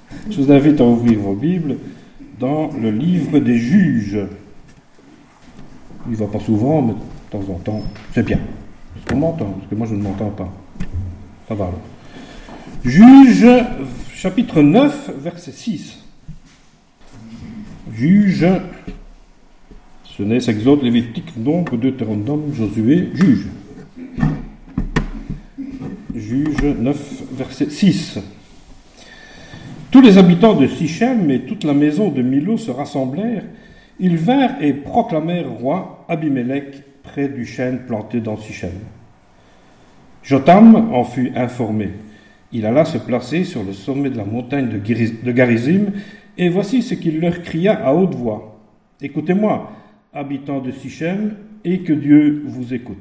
Je vous invite à ouvrir vos Bibles dans le livre des Juges. Il ne va pas souvent, mais de temps en temps, c'est bien. Est-ce qu'on m'entend? Parce que moi, je ne m'entends pas. Ça va alors. Juges, chapitre 9, verset 6. Juges, Genèse, Exode, Lévitique, Nombre, Deutéronome, Josué, Juges. Juges 9, verset 6. Tous les habitants de Sichem et toute la maison de Milo se rassemblèrent. Ils vinrent et proclamèrent roi Abimélec près du chêne planté dans Sichem. Jotham en fut informé. Il alla se placer sur le sommet de la montagne de Garizim, et voici ce qu'il leur cria à haute voix. « Écoutez-moi, habitants de Sichem, et que Dieu vous écoute. »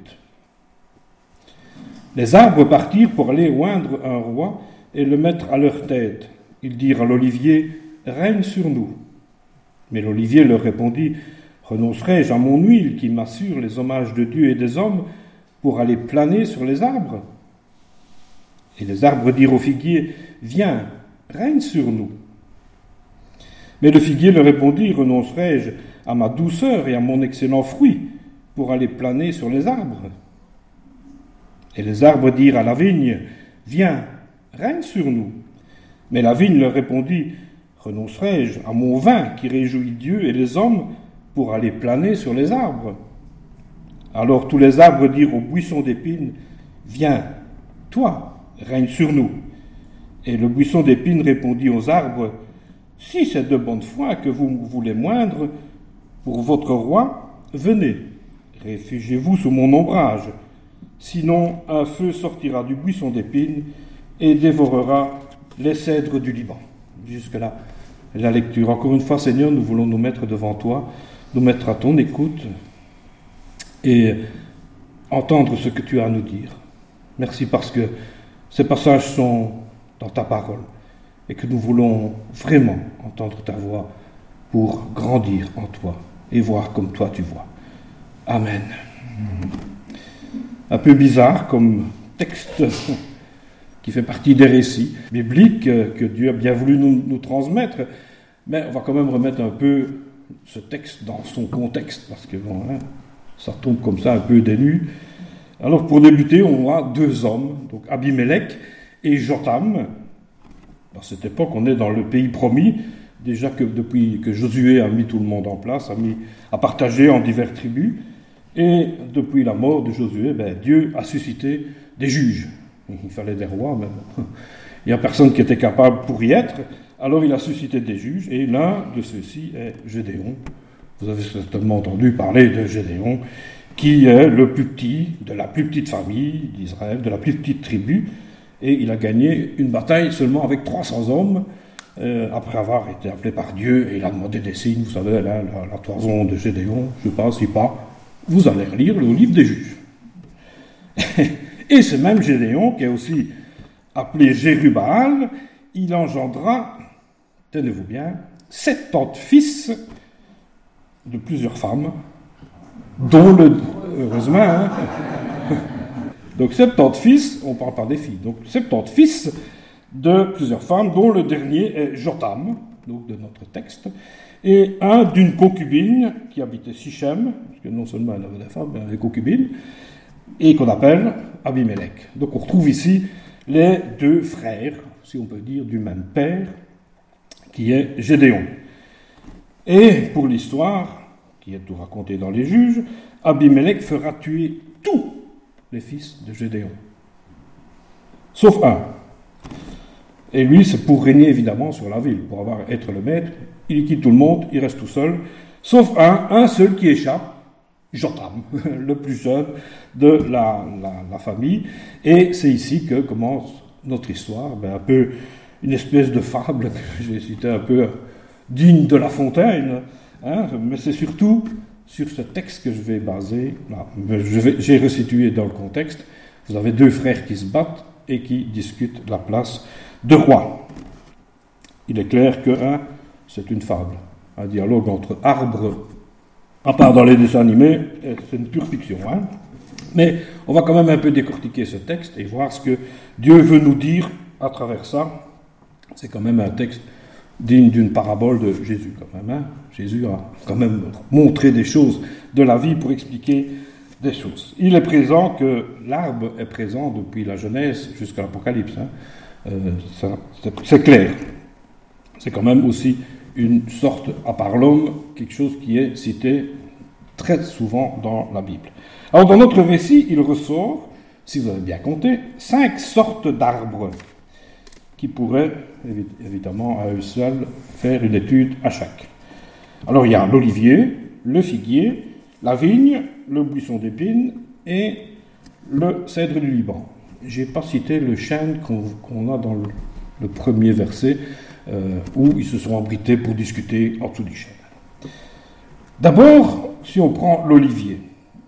Les arbres partirent pour aller oindre un roi et le mettre à leur tête. Ils dirent à l'olivier, « Règne sur nous. » Mais l'olivier leur répondit, « Renoncerai-je à mon huile qui m'assure les hommages de Dieu et des hommes pour aller planer sur les arbres ?» Et les arbres dirent au figuier, « Viens, règne sur nous. » Mais le figuier leur répondit, « Renoncerai-je à ma douceur et à mon excellent fruit pour aller planer sur les arbres ?» Et les arbres dirent à la vigne, « Viens, règne sur nous. » Mais la vigne leur répondit, « Renoncerai-je à mon vin qui réjouit Dieu et les hommes pour aller planer sur les arbres ?» Alors tous les arbres dirent au buisson d'épines, « Viens, toi, règne sur nous. » Et le buisson d'épines répondit aux arbres, « Si c'est de bonne foi que vous voulez moindre pour votre roi, venez, réfugiez-vous sous mon ombrage. Sinon, un feu sortira du buisson d'épines et dévorera les cèdres du Liban. » Jusque-là, la lecture. Encore une fois, Seigneur, nous voulons nous mettre devant toi, nous mettre à ton écoute et entendre ce que tu as à nous dire. Merci parce que ces passages sont dans ta parole et que nous voulons vraiment entendre ta voix pour grandir en toi et voir comme toi tu vois. Amen. Un peu bizarre comme texte qui fait partie des récits bibliques que Dieu a bien voulu nous transmettre, mais on va quand même remettre un peu ce texte dans son contexte, parce que bon, ça tombe comme ça un peu des nues. Alors pour débuter, on voit deux hommes, donc Abimélec et Jotham. À cette époque, on est dans le pays promis, déjà que depuis que Josué a mis tout le monde en place, a partagé en diverses tribus. Et depuis la mort de Josué, Dieu a suscité des juges. Il fallait des rois, mais il n'y a personne qui était capable pour y être. Alors il a suscité des juges, et l'un de ceux-ci est Gédéon. Vous avez certainement entendu parler de Gédéon, qui est le plus petit de la plus petite famille d'Israël, de la plus petite tribu. Et il a gagné une bataille seulement avec 300 hommes, après avoir été appelé par Dieu, et il a demandé des signes. Vous savez, la toison de Gédéon, je ne sais pas, si pas. Vous allez relire le livre des juges. Et ce même Gédéon, qui est aussi appelé Jérubbaal, il engendra, tenez-vous bien, 70 fils de plusieurs femmes, dont heureusement, hein, donc 70 fils, on ne parle pas des filles, donc 70 fils de plusieurs femmes, dont le dernier est Jotham, donc de notre texte, et un d'une concubine qui habitait Sichem, parce que non seulement elle avait des femmes, mais elle avait des concubines, et qu'on appelle Abimélec. Donc on retrouve ici les deux frères, si on peut dire, du même père, qui est Gédéon. Et pour l'histoire, qui est tout racontée dans les Juges, Abimélec fera tuer tous les fils de Gédéon, sauf un. Et lui, c'est pour régner évidemment sur la ville, pour être le maître. Il quitte tout le monde, il reste tout seul, sauf un seul qui échappe, Jotham, le plus jeune de la famille. Et c'est ici que commence notre histoire, un peu une espèce de fable, que j'ai cité un peu digne de La Fontaine, hein, mais c'est surtout sur ce texte que je vais baser. J'ai resitué dans le contexte. Vous avez deux frères qui se battent et qui discutent la place de roi. Il est clair que c'est une fable, un dialogue entre arbres, à part dans les dessins animés, c'est une pure fiction. Hein. Mais on va quand même un peu décortiquer ce texte et voir ce que Dieu veut nous dire à travers ça. C'est quand même un texte digne d'une parabole de Jésus quand même. Jésus a quand même montré des choses de la vie pour expliquer des choses. Il est présent que l'arbre est présent depuis la Genèse jusqu'à l'Apocalypse. C'est clair. C'est quand même aussi une sorte, à part l'homme, quelque chose qui est cité très souvent dans la Bible. Alors dans notre récit, il ressort, si vous avez bien compté, 5 sortes d'arbres qui pourraient, évidemment, à eux seuls, faire une étude à chaque. Alors il y a l'olivier, le figuier, la vigne, le buisson d'épines et le cèdre du Liban. Je n'ai pas cité le chêne qu'on a dans le premier verset, où ils se sont abrités pour discuter en dessous du chêne. D'abord, si on prend l'olivier,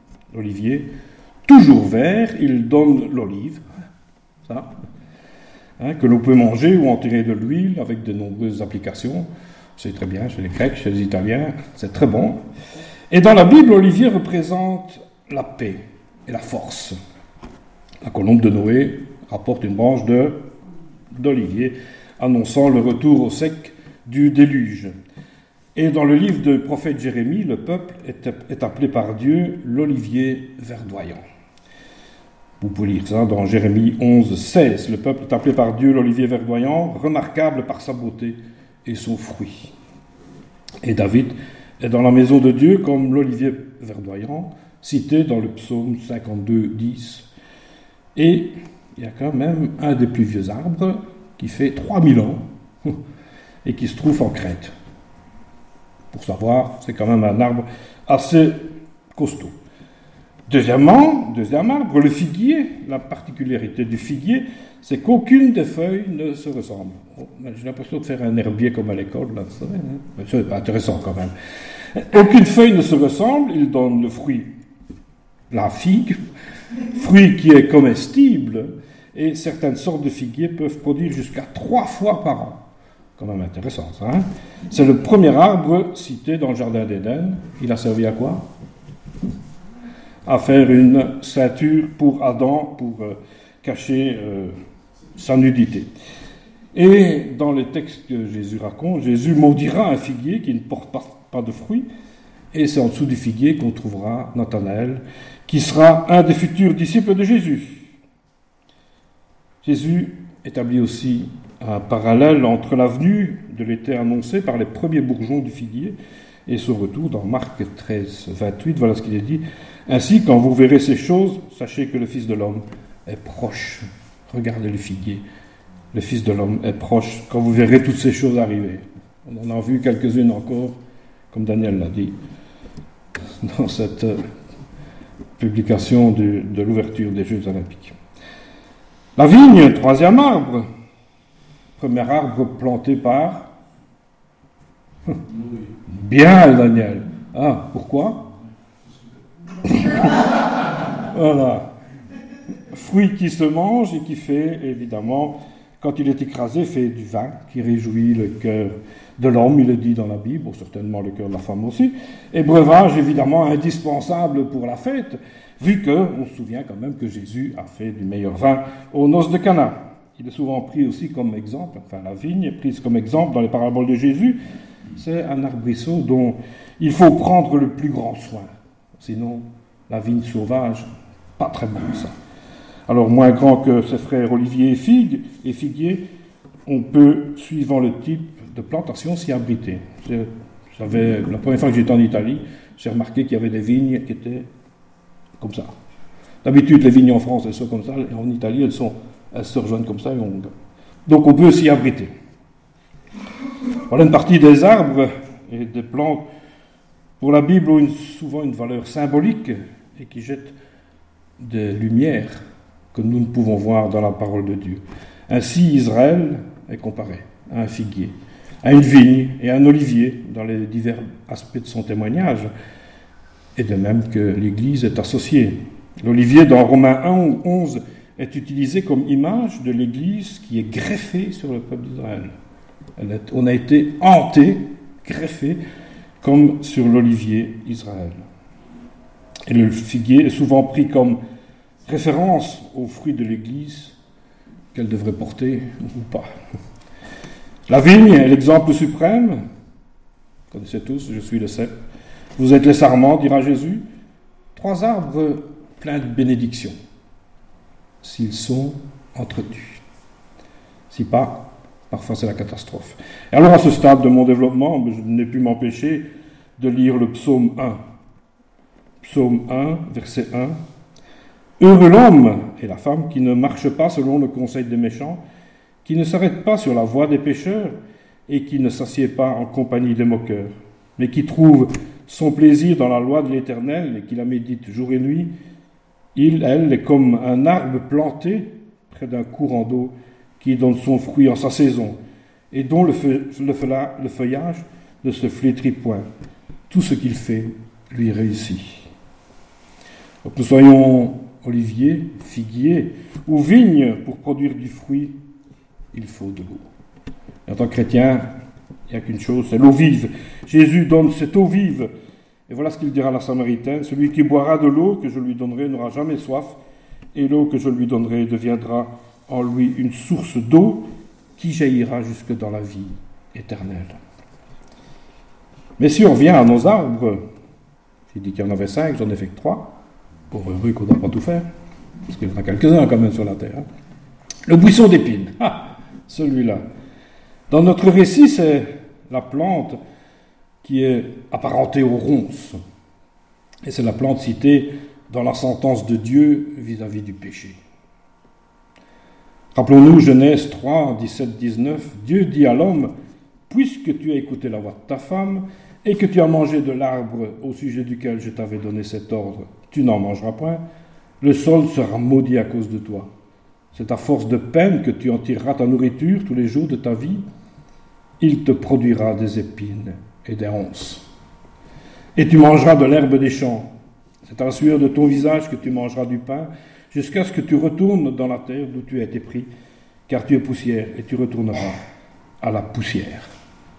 toujours vert, il donne l'olive, ça, que l'on peut manger ou en tirer de l'huile avec de nombreuses applications. C'est très bien chez les Grecs, chez les Italiens, c'est très bon. Et dans la Bible, l'olivier représente la paix et la force. La colombe de Noé rapporte une branche d'olivier, annonçant le retour au sec du déluge. Et dans le livre du prophète Jérémie, le peuple est appelé par Dieu l'olivier verdoyant. Vous pouvez lire ça dans Jérémie 11, 16. Le peuple est appelé par Dieu l'olivier verdoyant, remarquable par sa beauté et son fruit. Et David est dans la maison de Dieu comme l'olivier verdoyant, cité dans le psaume 52, 10. Et il y a quand même un des plus vieux arbres qui fait 3000 ans et qui se trouve en Crète. Pour savoir, c'est quand même un arbre assez costaud. Deuxième arbre, le figuier. La particularité du figuier, c'est qu'aucune des feuilles ne se ressemble. J'ai l'impression de faire un herbier comme à l'école, là, vous savez, hein? C'est intéressant quand même. Aucune feuille ne se ressemble, il donne le fruit, la figue, fruit qui est comestible, et certaines sortes de figuiers peuvent produire jusqu'à 3 fois par an. Quand même intéressant, ça. Hein? C'est le premier arbre cité dans le jardin d'Éden. Il a servi à quoi? À faire une ceinture pour Adam, pour cacher sa nudité. Et dans les textes que Jésus raconte, Jésus maudira un figuier qui ne porte pas de fruits, et c'est en dessous du figuier qu'on trouvera Nathanaël, qui sera un des futurs disciples de Jésus. Jésus établit aussi un parallèle entre la venue de l'été annoncée par les premiers bourgeons du figuier et son retour dans Marc 13, 28. Voilà ce qu'il est dit. Ainsi, quand vous verrez ces choses, sachez que le Fils de l'homme est proche. Regardez le figuier. Le Fils de l'homme est proche quand vous verrez toutes ces choses arriver. On en a vu quelques-unes encore, comme Daniel l'a dit, dans cette publication de l'ouverture des Jeux olympiques. La vigne, troisième arbre. Premier arbre planté par... Bien, Daniel. Ah, pourquoi? Voilà. Fruit qui se mange et qui fait, évidemment, quand il est écrasé, fait du vin qui réjouit le cœur de l'homme, il est dit dans la Bible, certainement le cœur de la femme aussi. Et breuvage, évidemment, indispensable pour la fête, vu qu'on se souvient quand même que Jésus a fait du meilleur vin aux noces de Cana. Il est souvent pris aussi comme exemple, enfin la vigne est prise comme exemple dans les paraboles de Jésus. C'est un arbrisseau dont il faut prendre le plus grand soin. Sinon, la vigne sauvage, pas très bon ça. Alors, moins grand que ses frères Olivier et Figuier, on peut, suivant le type de plantation, s'y abriter. La première fois que j'étais en Italie, j'ai remarqué qu'il y avait des vignes qui étaient comme ça. D'habitude, les vignes en France, elles sont comme ça, et en Italie, elles se rejoignent comme ça. Donc, on peut s'y abriter. Voilà une partie des arbres et des plantes pour la Bible ont souvent une valeur symbolique et qui jettent des lumières que nous ne pouvons voir dans la parole de Dieu. Ainsi, Israël est comparé à un figuier, à une vigne et à un olivier dans les divers aspects de son témoignage, et de même que l'Église est associée. L'olivier, dans Romains 1 11, est utilisé comme image de l'Église qui est greffée sur le peuple d'Israël. On a été hanté, greffé, comme sur l'olivier Israël. Et le figuier est souvent pris comme référence aux fruits de l'Église qu'elle devrait porter ou pas. La vigne est l'exemple suprême. Vous connaissez tous, je suis le cep. Vous êtes les sarments, dira Jésus. 3 arbres pleins de bénédictions, s'ils sont entretenus. Si pas, parfois c'est la catastrophe. Et alors à ce stade de mon développement, je n'ai pu m'empêcher de lire le psaume 1. Psaume 1, verset 1. Heureux l'homme et la femme qui ne marchent pas selon le conseil des méchants, qui ne s'arrête pas sur la voie des pécheurs et qui ne s'assied pas en compagnie des moqueurs, mais qui trouve son plaisir dans la loi de l'Éternel et qui la médite jour et nuit. Elle est comme un arbre planté près d'un courant d'eau qui donne son fruit en sa saison et dont le feuillage ne se flétrit point. Tout ce qu'il fait lui réussit. Donc nous soyons oliviers, figuiers ou vignes pour produire du fruit, il faut de l'eau. En tant que chrétien, il n'y a qu'une chose, c'est l'eau vive. Jésus donne cette eau vive. Et voilà ce qu'il dira à la Samaritaine. Celui qui boira de l'eau que je lui donnerai n'aura jamais soif, et l'eau que je lui donnerai deviendra en lui une source d'eau qui jaillira jusque dans la vie éternelle. Mais si on revient à nos arbres, j'ai dit qu'il y en avait 5, j'en ai fait que 3. Pauvre heureux qu'on ne doit pas tout faire, parce qu'il y en a quelques-uns quand même sur la terre. Le buisson d'épines, celui-là. Dans notre récit, c'est la plante qui est apparentée aux ronces. Et c'est la plante citée dans la sentence de Dieu vis-à-vis du péché. Rappelons-nous Genèse 3, 17, 19. Dieu dit à l'homme, « Puisque tu as écouté la voix de ta femme, et que tu as mangé de l'arbre au sujet duquel je t'avais donné cet ordre, tu n'en mangeras point, le sol sera maudit à cause de toi. C'est à force de peine que tu en tireras ta nourriture tous les jours de ta vie. Il te produira des épines et des ronces. Et tu mangeras de l'herbe des champs. C'est à la sueur de ton visage que tu mangeras du pain, jusqu'à ce que tu retournes dans la terre d'où tu as été pris, car tu es poussière, et tu retourneras à la poussière. »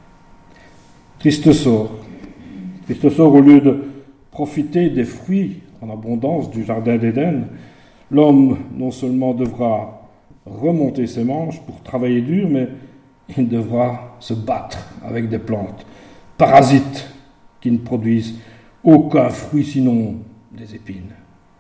Triste sort. Triste sort, au lieu de profiter des fruits en abondance du jardin d'Éden, l'homme non seulement devra remonter ses manches pour travailler dur, mais il devra se battre avec des plantes parasites qui ne produisent aucun fruit sinon des épines.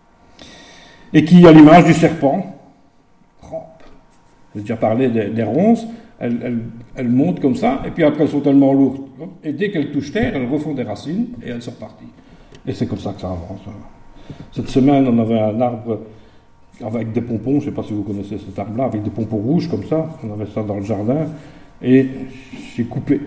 Et qui, à l'image du serpent, rampe. J'ai déjà parlé des ronces, elles montent comme ça, et puis après elles sont tellement lourdes, et dès qu'elles touchent terre, elles refont des racines, et elles sont reparties. Et c'est comme ça que ça avance. Cette semaine, on avait un arbre avec des pompons, je ne sais pas si vous connaissez cet arbre-là, avec des pompons rouges comme ça, on avait ça dans le jardin, et j'ai coupé.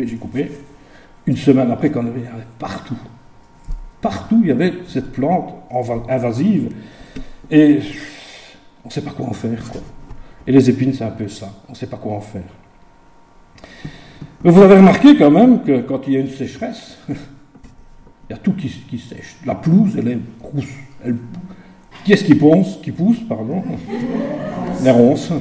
Une semaine après, quand il y avait partout. Partout, il y avait cette plante invasive, et on ne sait pas quoi en faire, quoi. Et les épines, c'est un peu ça, on ne sait pas quoi en faire. Mais vous avez remarqué quand même que quand il y a une sécheresse, il y a tout qui sèche. La pelouse, elle est rousse. Qui est-ce qui pousse, Les ronces.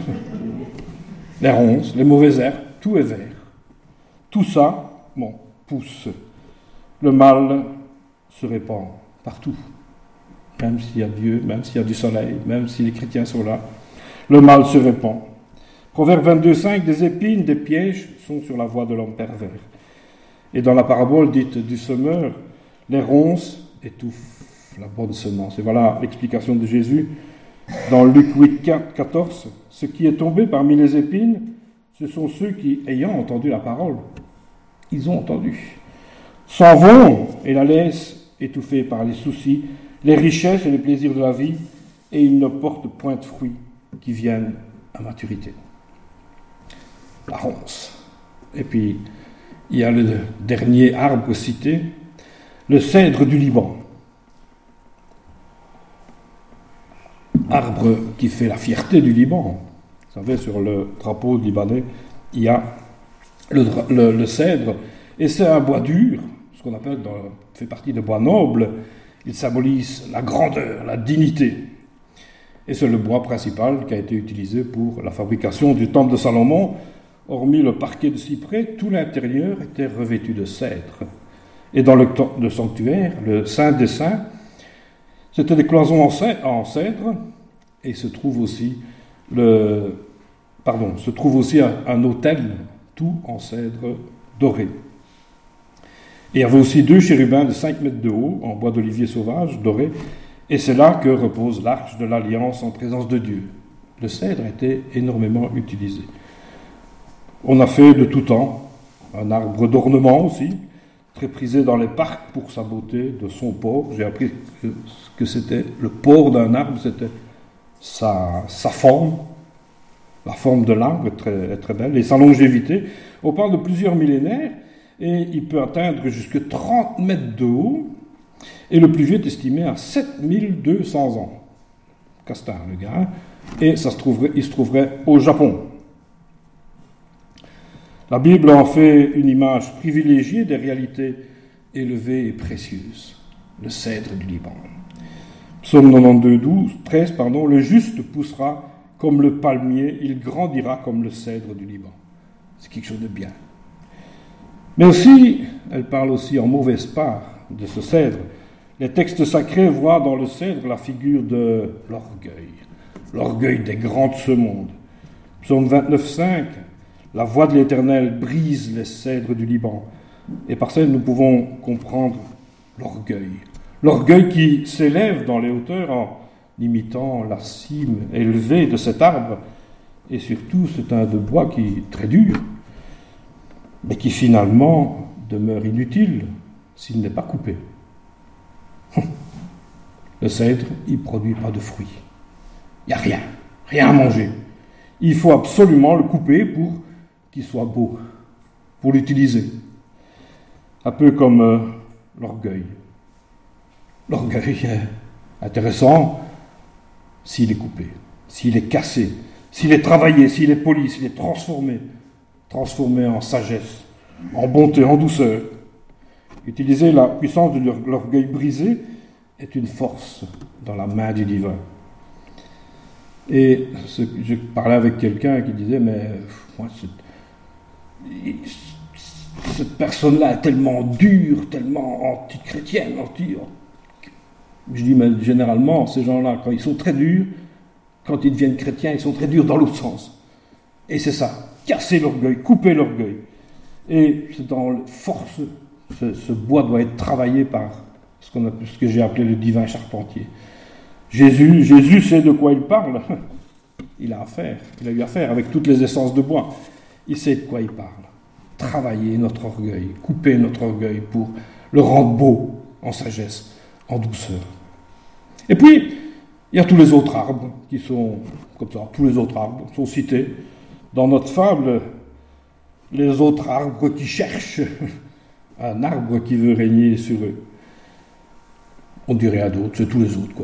Les ronces, les mauvaises herbes, tout est vert. Tout ça, pousse. Le mal se répand partout. Même s'il y a Dieu, même s'il y a du soleil, même si les chrétiens sont là, le mal se répand. Proverbe 22,5, des épines, des pièges sont sur la voie de l'homme pervers. Et dans la parabole dite du semeur, les ronces étouffent la bonne semence. Et voilà l'explication de Jésus dans Luc 8, 14. Ce qui est tombé parmi les épines, ce sont ceux qui, ayant entendu la parole, ils ont entendu, s'en vont et la laissent étouffée par les soucis, les richesses et les plaisirs de la vie, et ils ne portent point de fruits qui viennent à maturité. La ronce. Et puis, il y a le dernier arbre cité, le cèdre du Liban. Arbre qui fait la fierté du Liban. Vous savez, sur le drapeau libanais, il y a le cèdre, et c'est un bois dur, ce qu'on appelle, fait partie des bois nobles. Il symbolise la grandeur, la dignité. Et c'est le bois principal qui a été utilisé pour la fabrication du temple de Salomon. Hormis le parquet de cyprès, tout l'intérieur était revêtu de cèdre. Et dans le sanctuaire, le Saint des Saints, c'était des cloisons en cèdre, et se trouve aussi un autel tout en cèdre doré. Et il y avait aussi 2 chérubins de 5 mètres de haut, en bois d'olivier sauvage, doré, et c'est là que repose l'arche de l'Alliance en présence de Dieu. Le cèdre a été énormément utilisé. On a fait de tout temps un arbre d'ornement aussi, très prisé dans les parcs pour sa beauté, de son port. J'ai appris que c'était le port d'un arbre, c'était sa forme, la forme de l'arbre est très belle, et sa longévité. On parle de plusieurs millénaires, et il peut atteindre jusqu'à 30 mètres de haut, et le plus vieux est estimé à 7200 ans. Castin, le gars, et il se trouverait au Japon. La Bible en fait une image privilégiée des réalités élevées et précieuses. Le cèdre du Liban. Psaume 13, le juste poussera comme le palmier, il grandira comme le cèdre du Liban. C'est quelque chose de bien. Mais aussi, elle parle aussi en mauvaise part de ce cèdre. Les textes sacrés voient dans le cèdre la figure de l'orgueil des grands de ce monde. Psaume 29,5, la voix de l'Éternel brise les cèdres du Liban. Et par ça, nous pouvons comprendre l'orgueil qui s'élève dans les hauteurs en imitant la cime élevée de cet arbre. Et surtout, c'est un de bois qui est très dur, mais qui finalement demeure inutile s'il n'est pas coupé. Le cèdre, il ne produit pas de fruits. Il n'y a rien à manger. Il faut absolument le couper pour qu'il soit beau, pour l'utiliser. Un peu comme l'orgueil. L'orgueil est intéressant s'il est coupé, s'il est cassé, s'il est travaillé, s'il est poli, s'il est transformé en sagesse, en bonté, en douceur. Utiliser la puissance de l'orgueil brisé est une force dans la main du divin. Et je parlais avec quelqu'un qui disait, mais moi, cette personne-là est tellement dure, tellement anti-chrétienne, Je dis, mais généralement, ces gens-là, quand ils sont très durs, quand ils deviennent chrétiens, ils sont très durs dans l'autre sens. Et c'est ça, casser l'orgueil, couper l'orgueil. Et c'est dans force, ce bois doit être travaillé par ce que j'ai appelé le divin charpentier. Jésus sait de quoi il parle. Il a eu affaire avec toutes les essences de bois. Il sait de quoi il parle. Travailler notre orgueil, couper notre orgueil pour le rendre beau en sagesse, en douceur. Et puis, il y a tous les autres arbres qui sont comme ça. Tous les autres arbres sont cités dans notre fable. Les autres arbres qui cherchent un arbre qui veut régner sur eux. On dirait à d'autres, c'est tous les autres, quoi.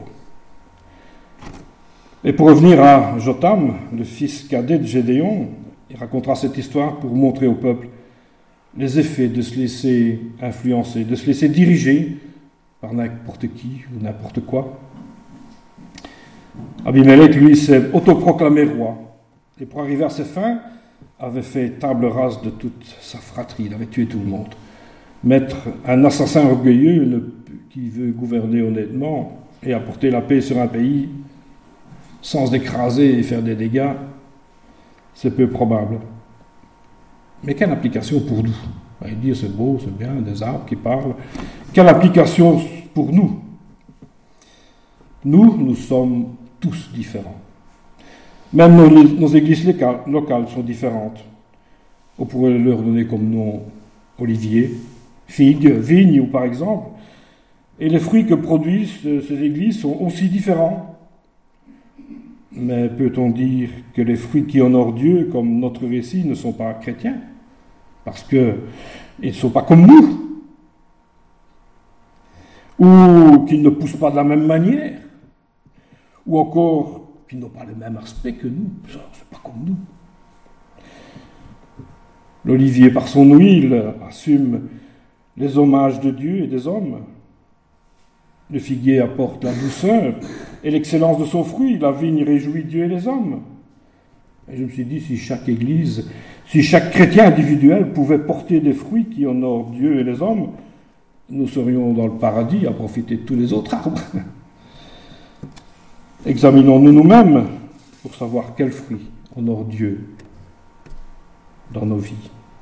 Et pour revenir à Jotham, le fils cadet de Gédéon, il racontera cette histoire pour montrer au peuple les effets de se laisser influencer, de se laisser diriger par n'importe qui ou n'importe quoi. Abimelech, lui, s'est autoproclamé roi. Et pour arriver à ses fins, avait fait table rase de toute sa fratrie. Il avait tué tout le monde. Mettre un assassin orgueilleux qui veut gouverner honnêtement et apporter la paix sur un pays sans écraser et faire des dégâts, c'est peu probable. Mais quelle application pour nous? On va dire c'est beau, c'est bien, des arbres qui parlent. Quelle application pour nous? Nous sommes tous différents. Même nos églises locales sont différentes. On pourrait leur donner comme nom olivier, figue, vigne ou par exemple. Et les fruits que produisent ces églises sont aussi différents. Mais peut-on dire que les fruits qui honorent Dieu, comme notre récit, ne sont pas chrétiens? Parce qu'ils ne sont pas comme nous. Ou qu'ils ne poussent pas de la même manière. Ou encore qu'ils n'ont pas le même aspect que nous. Ça, c'est pas comme nous. L'olivier, par son huile, assume les hommages de Dieu et des hommes. Le figuier apporte la douceur et l'excellence de son fruit. La vigne réjouit Dieu et les hommes. Et je me suis dit, si chaque église, si chaque chrétien individuel pouvait porter des fruits qui honorent Dieu et les hommes, nous serions dans le paradis à profiter de tous les autres arbres. Examinons-nous nous-mêmes pour savoir quels fruits honorent Dieu dans nos vies.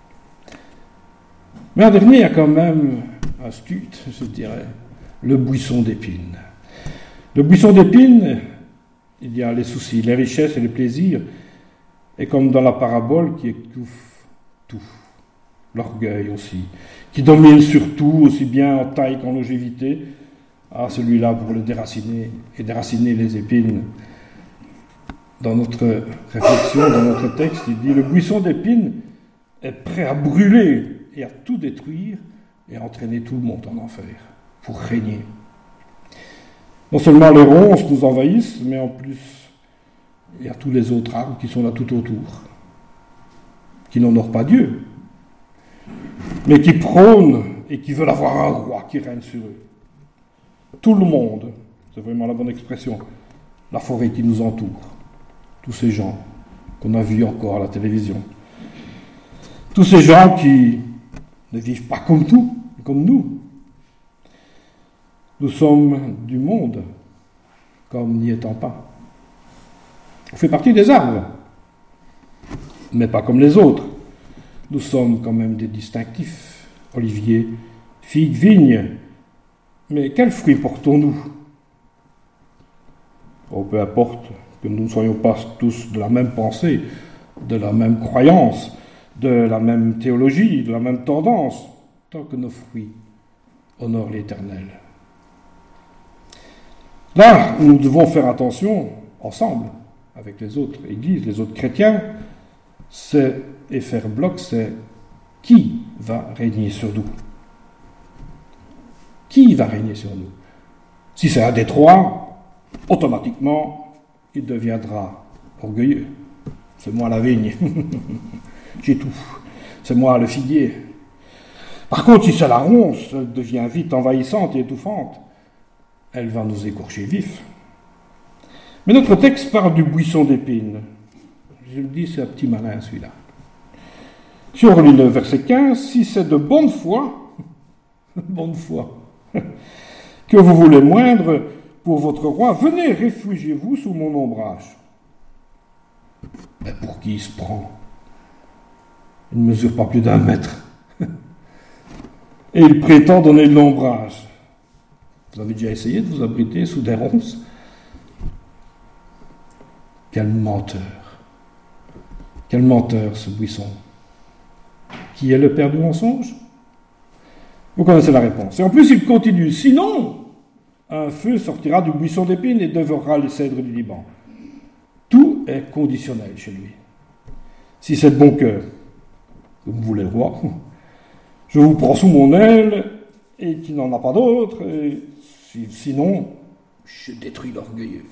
Mais un dernier, il y a quand même un stute, je dirais, le buisson d'épines. Le buisson d'épines, il y a les soucis, les richesses et les plaisirs, et comme dans la parabole qui étouffe tout, l'orgueil aussi, qui domine sur tout, aussi bien en taille qu'en longévité. Ah, celui-là, pour le déraciner et déraciner les épines. Dans notre réflexion, dans notre texte, il dit « Le buisson d'épines est prêt à brûler et à tout détruire et à entraîner tout le monde en enfer pour régner. » Non seulement les ronces nous envahissent, mais en plus, il y a tous les autres arbres qui sont là tout autour, qui n'honorent pas Dieu, mais qui prônent et qui veulent avoir un roi qui règne sur eux. Tout le monde, c'est vraiment la bonne expression, la forêt qui nous entoure, tous ces gens qu'on a vus encore à la télévision, tous ces gens qui ne vivent pas comme nous. Nous sommes du monde, comme n'y étant pas. On fait partie des arbres, mais pas comme les autres. Nous sommes quand même des distinctifs. Olivier, figue, vigne. Mais quels fruits portons-nous ? Oh, peu importe que nous ne soyons pas tous de la même pensée, de la même croyance, de la même théologie, de la même tendance, tant que nos fruits honorent l'Éternel. Là, nous devons faire attention, ensemble, avec les autres églises, les autres chrétiens, et faire bloc, c'est qui va régner sur nous ? Qui va régner sur nous ? Si c'est un des trois, automatiquement, il deviendra orgueilleux. C'est moi la vigne, j'ai tout. C'est moi le figuier. Par contre, si c'est la ronce, elle devient vite envahissante et étouffante. Elle va nous écorcher vifs. Mais notre texte parle du buisson d'épines. Je le dis, c'est un petit malin celui-là. Si on relit le verset 15, si c'est de bonne foi, que vous voulez moindre pour votre roi, venez, réfugiez-vous sous mon ombrage. Mais pour qui il se prend ? Il ne mesure pas plus d'1 mètre. Et il prétend donner de l'ombrage. Vous avez déjà essayé de vous abriter sous des ronces ? Quel menteur ce buisson. Qui est le père du mensonge ? Vous connaissez la réponse. Et en plus, il continue. Sinon, un feu sortira du buisson d'épines et dévorera les cèdres du Liban. Tout est conditionnel chez lui. Si c'est de bon cœur, comme vous voulez le roi, je vous prends sous mon aile et qu'il n'en a pas d'autre, et sinon, je détruis l'orgueilleux.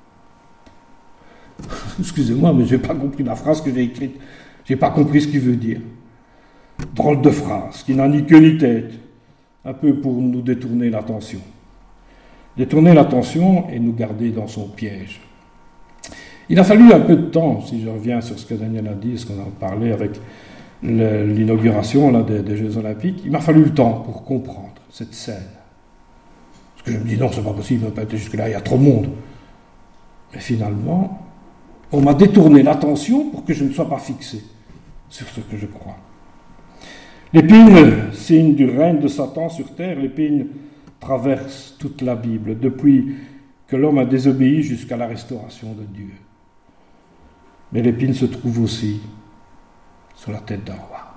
Excusez-moi, mais je n'ai pas compris la phrase que j'ai écrite. Je n'ai pas compris ce qu'il veut dire. Drôle de phrase, qui n'a ni queue ni tête. Un peu pour nous détourner l'attention. Détourner l'attention et nous garder dans son piège. Il a fallu un peu de temps, si je reviens sur ce que Daniel a dit, ce qu'on a parlé avec l'inauguration là, des Jeux Olympiques, il m'a fallu le temps pour comprendre cette scène. Parce que je me dis, non, c'est pas possible, on peut être jusque-là, il y a trop de monde. Mais finalement, on m'a détourné l'attention pour que je ne sois pas fixé sur ce que je crois. L'épine, signe du règne de Satan sur terre, l'épine traverse toute la Bible, depuis que l'homme a désobéi jusqu'à la restauration de Dieu. Mais l'épine se trouve aussi sur la tête d'un roi.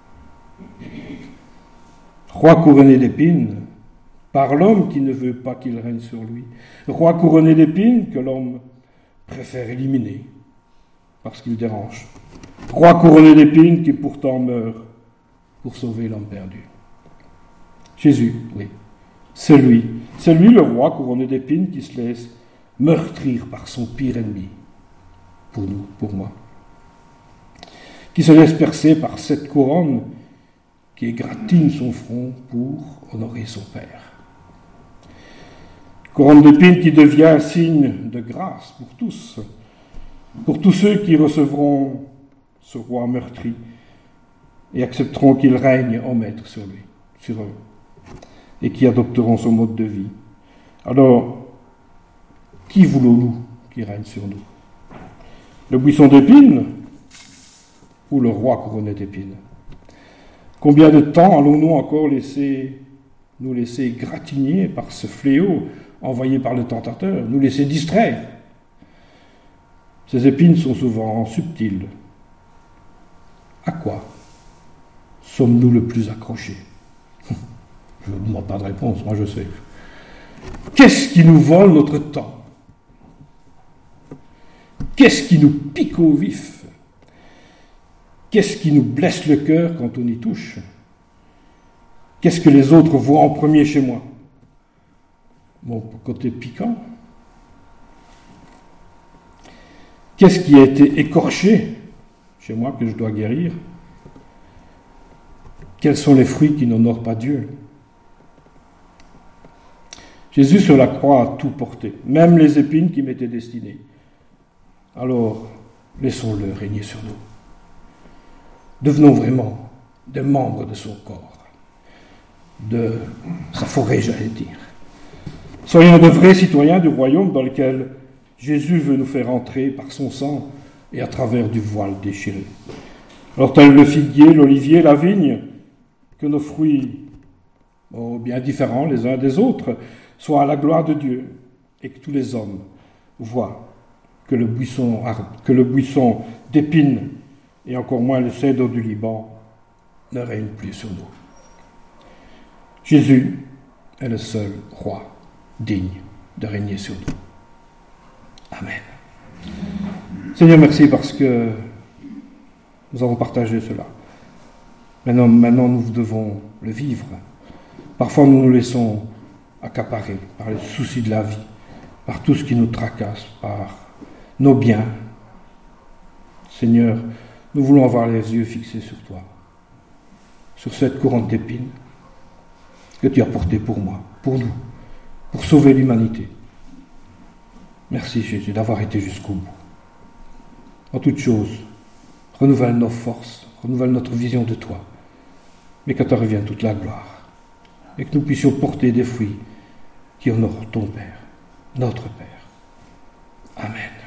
Roi couronné d'épines, par l'homme qui ne veut pas qu'il règne sur lui. Roi couronné d'épines que l'homme préfère éliminer parce qu'il dérange. Roi couronné d'épines qui pourtant meurt pour sauver l'homme perdu. Jésus, oui, c'est lui le roi couronné d'épines qui se laisse meurtrir par son pire ennemi, pour nous, pour moi, qui se laisse percer par cette couronne qui égratigne son front pour honorer son Père. Couronne d'épines qui devient un signe de grâce pour tous ceux qui recevront ce roi meurtri et accepteront qu'il règne en maître sur eux, et qui adopteront son mode de vie. Alors, qui voulons-nous qui règne sur nous ? Le buisson d'épines ou le roi couronné d'épines ? Combien de temps allons-nous encore nous laisser égratigner par ce fléau envoyé par le tentateur, nous laisser distraire? Ces épines sont souvent subtiles. À quoi sommes-nous le plus accrochés? Je ne vous demande pas de réponse, moi je sais. Qu'est-ce qui nous vole notre temps? Qu'est-ce qui nous pique au vif? Qu'est-ce qui nous blesse le cœur quand on y touche? Qu'est-ce que les autres voient en premier chez moi? Mon côté piquant? Qu'est-ce qui a été écorché chez moi que je dois guérir? Quels sont les fruits qui n'honorent pas Dieu? Jésus sur la croix a tout porté, même les épines qui m'étaient destinées. Alors, laissons-le régner sur nous. Devenons vraiment des membres de son corps, de sa forêt, j'allais dire. Soyons de vrais citoyens du royaume dans lequel Jésus veut nous faire entrer par son sang et à travers du voile déchiré. Alors, tel le figuier, l'olivier, la vigne, que nos fruits, bien différents les uns des autres, soient à la gloire de Dieu et que tous les hommes voient que le buisson d'épines et encore moins le cèdre du Liban ne règne plus sur nous. Jésus est le seul roi digne de régner sur nous. Amen. Seigneur, merci parce que nous avons partagé cela. Maintenant, nous devons le vivre. Parfois, nous nous laissons accaparer par les soucis de la vie, par tout ce qui nous tracasse, par nos biens. Seigneur, nous voulons avoir les yeux fixés sur toi, sur cette couronne d'épines que tu as portée pour moi, pour nous, pour sauver l'humanité. Merci Jésus d'avoir été jusqu'au bout. En toute chose, renouvelle nos forces, renouvelle notre vision de toi, mais qu'à toi revienne toute la gloire, et que nous puissions porter des fruits qui honorent ton Père, notre Père. Amen.